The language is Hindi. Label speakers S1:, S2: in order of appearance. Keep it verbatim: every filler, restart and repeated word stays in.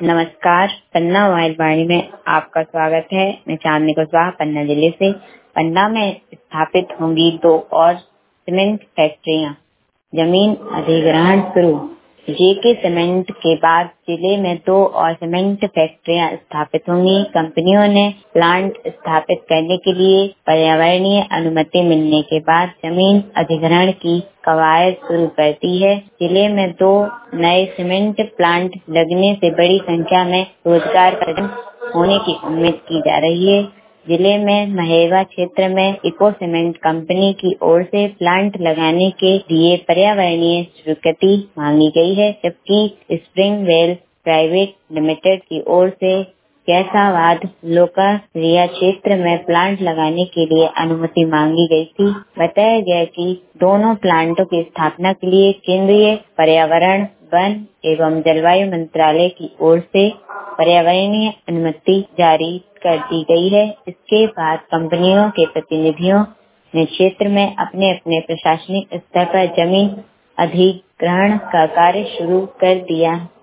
S1: नमस्कार, पन्ना मोबाइल वाणी में आपका स्वागत है। मैं चांदनी कुशवाहा पन्ना जिले से। पन्ना में स्थापित होंगी दो और सीमेंट फैक्ट्रियां, जमीन अधिग्रहण शुरू। जेके सीमेंट के बाद जिले में दो और सीमेंट फैक्ट्रियां स्थापित होंगी। कंपनियों ने प्लांट स्थापित करने के लिए पर्यावरणीय अनुमति मिलने के बाद जमीन अधिग्रहण की कवायद शुरू कर दी है। जिले में दो नए सीमेंट प्लांट लगने से बड़ी संख्या में रोजगार पैदा होने की उम्मीद की जा रही है। जिले में महेवा क्षेत्र में इको सीमेंट कंपनी की ओर से प्लांट लगाने के लिए पर्यावरणीय स्वीकृति मांगी गई है, जबकि स्प्रिंग वेल प्राइवेट लिमिटेड की ओर से कैसाबाद लोकारिया क्षेत्र में प्लांट लगाने के लिए अनुमति मांगी गई थी। बताया गया कि दोनों प्लांटों की स्थापना के लिए केंद्रीय पर्यावरण, वन एवं जलवायु मंत्रालय की ओर से पर्यावरणीय अनुमति जारी कर दी गई है। इसके बाद कंपनियों के प्रतिनिधियों ने क्षेत्र में अपने अपने प्रशासनिक स्तर पर जमीन अधिग्रहण का कार्य शुरू कर दिया।